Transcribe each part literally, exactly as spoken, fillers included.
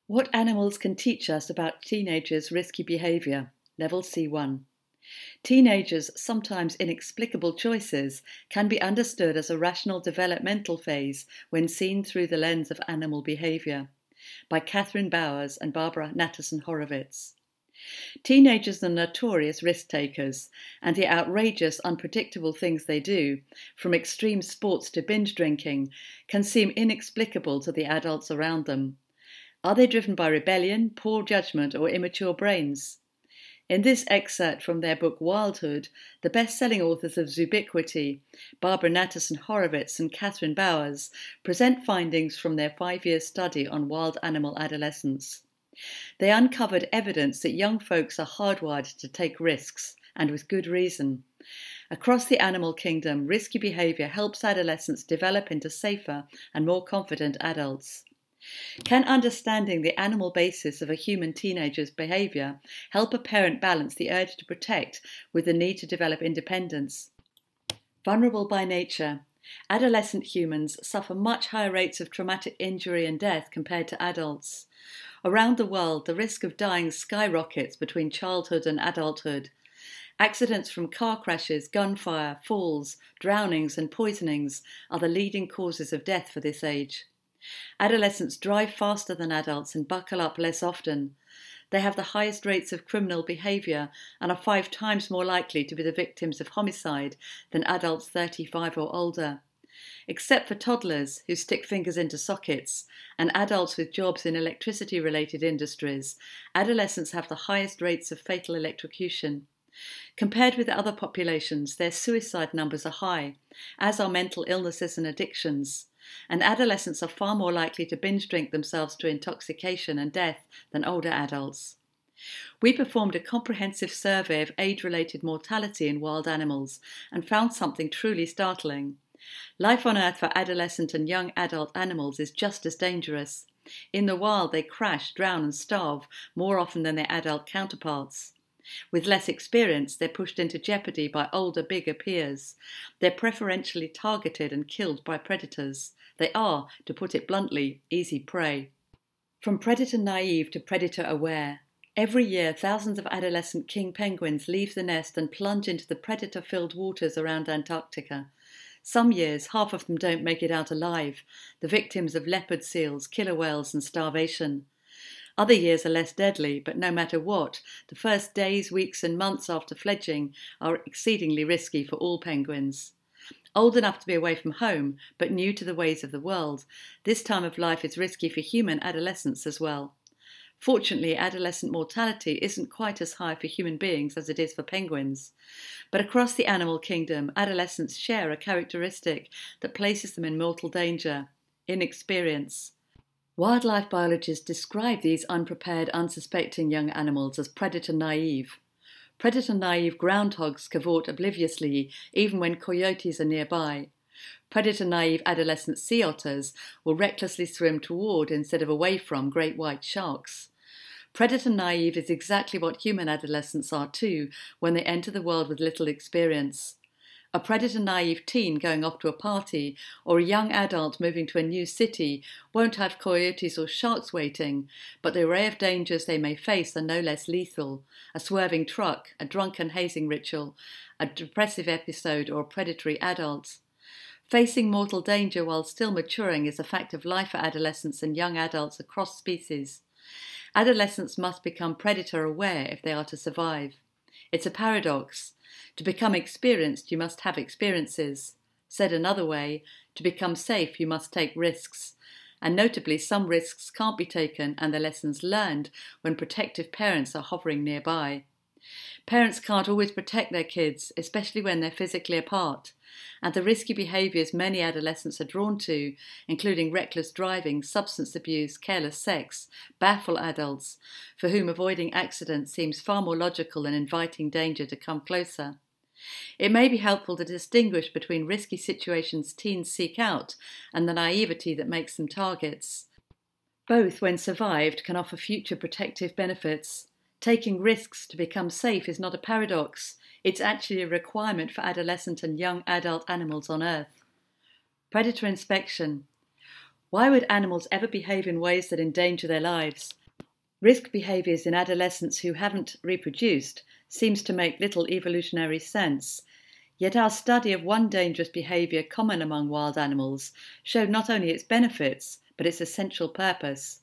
What animals can teach us about teenagers' risky behaviour? Level C one. Teenagers' sometimes inexplicable choices can be understood as a rational developmental phase when seen through the lens of animal behaviour. By Catherine Bowers and Barbara Natterson Horowitz. Teenagers are notorious risk takers, and the outrageous, unpredictable things they do, from extreme sports to binge drinking, can seem inexplicable to the adults around them. Are they driven by rebellion, poor judgment, or immature brains? In this excerpt from their book Wildhood, the best-selling authors of Zoobiquity, Barbara Natterson Horowitz and Catherine Bowers, present findings from their five-year study on wild animal adolescence. They uncovered evidence that young folks are hardwired to take risks, and with good reason. Across the animal kingdom, risky behaviour helps adolescents develop into safer and more confident adults. Can understanding the animal basis of a human teenager's behaviour help a parent balance the urge to protect with the need to develop independence? Vulnerable by nature, adolescent humans suffer much higher rates of traumatic injury and death compared to adults. Around the world, the risk of dying skyrockets between childhood and adulthood. Accidents from car crashes, gunfire, falls, drownings and poisonings are the leading causes of death for this age. Adolescents drive faster than adults and buckle up less often. They have the highest rates of criminal behaviour and are five times more likely to be the victims of homicide than adults thirty-five or older. Except for toddlers who stick fingers into sockets and adults with jobs in electricity-related industries, adolescents have the highest rates of fatal electrocution. Compared with other populations, their suicide numbers are high, as are mental illnesses and addictions. And adolescents are far more likely to binge drink themselves to intoxication and death than older adults. We performed a comprehensive survey of age-related mortality in wild animals and found something truly startling. Life on Earth for adolescent and young adult animals is just as dangerous. In the wild, they crash, drown and starve more often than their adult counterparts. With less experience, they're pushed into jeopardy by older, bigger peers. They're preferentially targeted and killed by predators. They are, to put it bluntly, easy prey. From predator naive to predator aware, every year thousands of adolescent king penguins leave the nest and plunge into the predator-filled waters around Antarctica. Some years, half of them don't make it out alive, the victims of leopard seals, killer whales and starvation. Other years are less deadly, but no matter what, the first days, weeks and months after fledging are exceedingly risky for all penguins. Old enough to be away from home, but new to the ways of the world, this time of life is risky for human adolescents as well. Fortunately, adolescent mortality isn't quite as high for human beings as it is for penguins. But across the animal kingdom, adolescents share a characteristic that places them in mortal danger: inexperience. Wildlife biologists describe these unprepared, unsuspecting young animals as predator-naive. Predator-naive groundhogs cavort obliviously even when coyotes are nearby. Predator-naive adolescent sea otters will recklessly swim toward instead of away from great white sharks. Predator-naive is exactly what human adolescents are too when they enter the world with little experience. A predator-naive teen going off to a party or a young adult moving to a new city won't have coyotes or sharks waiting, but the array of dangers they may face are no less lethal: a swerving truck, a drunken hazing ritual, a depressive episode or a predatory adult. Facing mortal danger while still maturing is a fact of life for adolescents and young adults across species. Adolescents must become predator-aware if they are to survive. It's a paradox. To become experienced, you must have experiences. Said another way, to become safe, you must take risks. And notably, some risks can't be taken and the lessons learned when protective parents are hovering nearby. Parents can't always protect their kids, especially when they're physically apart. And the risky behaviours many adolescents are drawn to, including reckless driving, substance abuse, careless sex, baffle adults, for whom avoiding accidents seems far more logical than inviting danger to come closer. It may be helpful to distinguish between risky situations teens seek out and the naivety that makes them targets. Both, when survived, can offer future protective benefits. Taking risks to become safe is not a paradox. It's actually a requirement for adolescent and young adult animals on Earth. Predator inspection. Why would animals ever behave in ways that endanger their lives? Risk behaviours in adolescents who haven't reproduced seems to make little evolutionary sense. Yet our study of one dangerous behaviour common among wild animals showed not only its benefits, but its essential purpose.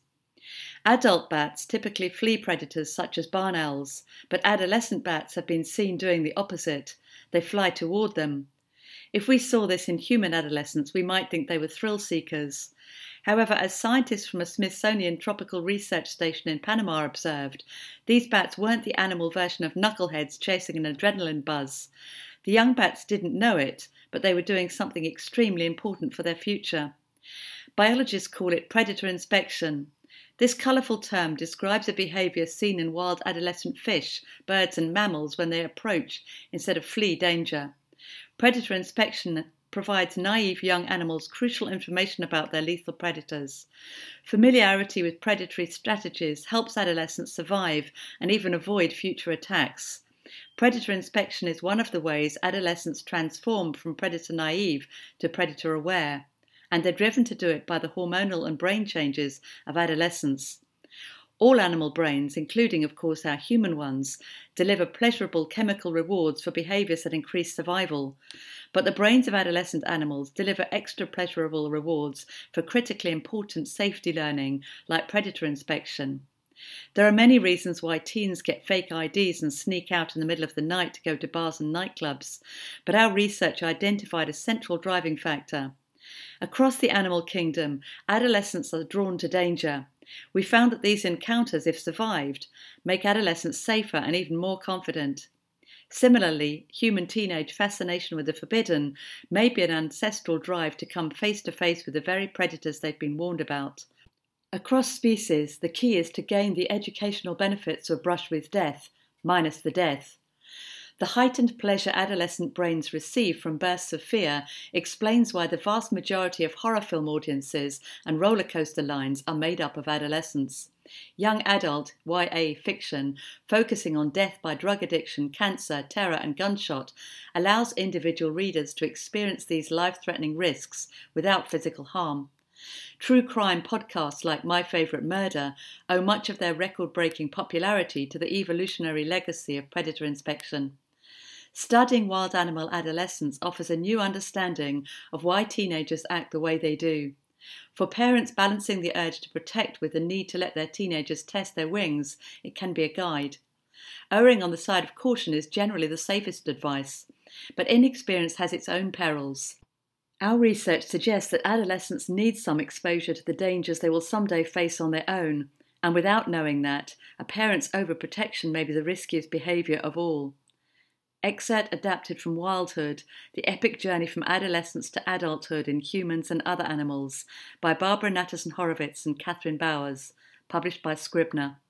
Adult bats typically flee predators such as barn owls, but adolescent bats have been seen doing the opposite. They fly toward them. If we saw this in human adolescents, we might think they were thrill seekers. However, as scientists from a Smithsonian Tropical Research Station in Panama observed, these bats weren't the animal version of knuckleheads chasing an adrenaline buzz. The young bats didn't know it, but they were doing something extremely important for their future. Biologists call it predator inspection. This colourful term describes a behaviour seen in wild adolescent fish, birds and mammals when they approach instead of flee danger. Predator inspection provides naive young animals crucial information about their lethal predators. Familiarity with predatory strategies helps adolescents survive and even avoid future attacks. Predator inspection is one of the ways adolescents transform from predator naive to predator aware, and they're driven to do it by the hormonal and brain changes of adolescence. All animal brains, including of course our human ones, deliver pleasurable chemical rewards for behaviours that increase survival, but the brains of adolescent animals deliver extra pleasurable rewards for critically important safety learning like predator inspection. There are many reasons why teens get fake I Ds and sneak out in the middle of the night to go to bars and nightclubs, but our research identified a central driving factor. Across the animal kingdom, adolescents are drawn to danger. We found that these encounters, if survived, make adolescents safer and even more confident. Similarly, human teenage fascination with the forbidden may be an ancestral drive to come face to face with the very predators they've been warned about. Across species, the key is to gain the educational benefits of Brush with Death, minus the death. The heightened pleasure adolescent brains receive from bursts of fear explains why the vast majority of horror film audiences and roller coaster lines are made up of adolescents. Young adult Y A fiction, focusing on death by drug addiction, cancer, terror and gunshot, allows individual readers to experience these life-threatening risks without physical harm. True crime podcasts like My Favourite Murder owe much of their record-breaking popularity to the evolutionary legacy of predator inspection. Studying wild animal adolescence offers a new understanding of why teenagers act the way they do. For parents balancing the urge to protect with the need to let their teenagers test their wings, it can be a guide. Erring on the side of caution is generally the safest advice, but inexperience has its own perils. Our research suggests that adolescents need some exposure to the dangers they will someday face on their own, and without knowing that, a parent's overprotection may be the riskiest behaviour of all. Excerpt adapted from Wildhood, The Epic Journey from Adolescence to Adulthood in Humans and Other Animals, by Barbara Natterson Horowitz and Catherine Bowers, published by Scribner.